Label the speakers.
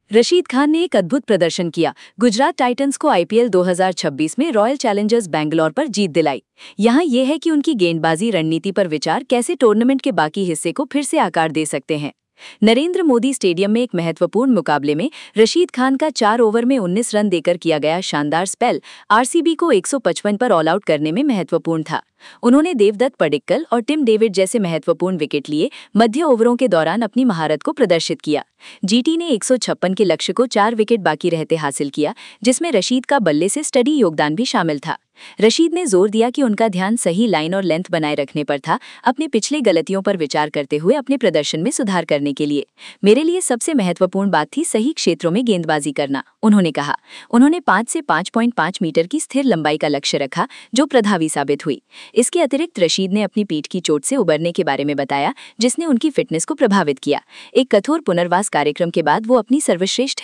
Speaker 1: रशीद खान ने एक अद्भुत प्रदर्शन किया। गुजरात टाइटंस को आईपीएल 2026 में रॉयल चैलेंजर्स बैंगलोर पर जीत दिलाई। यहाँ ये है कि उनकी गेंदबाजी रणनीति पर विचार कैसे टूर्नामेंट के बाकी हिस्से को फिर से आकार दे सकते हैं। नरेंद्र मोदी स्टेडियम में एक महत्वपूर्ण मुकाबले में रशीद खान का 4 ओवर में 19 रन देकर किया गया शानदार स्पेल आरसीबी को 155 पर ऑल आउट करने में महत्वपूर्ण था। उन्होंने देवदत्त पडिक्कल और टिम डेविड जैसे महत्वपूर्ण विकेट लिए मध्य ओवरों के दौरान अपनी महारत को प्रदर्शित किया। जीटी ने 156 के लक्ष्य को 4 विकेट बाकी रहते हासिल किया, जिसमें रशीद का बल्ले से स्टडी योगदान भी शामिल था। रशीद ने जोर दिया कि उनका ध्यान सही लाइन और लेंथ बनाए रखने पर था, अपने पिछले गलतियों पर विचार करते हुए अपने प्रदर्शन में सुधार करने के लिए। मेरे लिए सबसे महत्वपूर्ण बात थी सही क्षेत्रों में गेंदबाजी करना, उन्होंने कहा। उन्होंने 5 से 5.5 मीटर की स्थिर लंबाई का लक्ष्य रखा, जो प्रभावी साबित हुई। इसके अतिरिक्त रशीद ने अपनी पीठ की चोट से उबरने के बारे में बताया, जिसने उनकी फिटनेस को प्रभावित किया। एक कठोर पुनर्वास कार्यक्रम के बाद वो अपनी सर्वश्रेष्ठ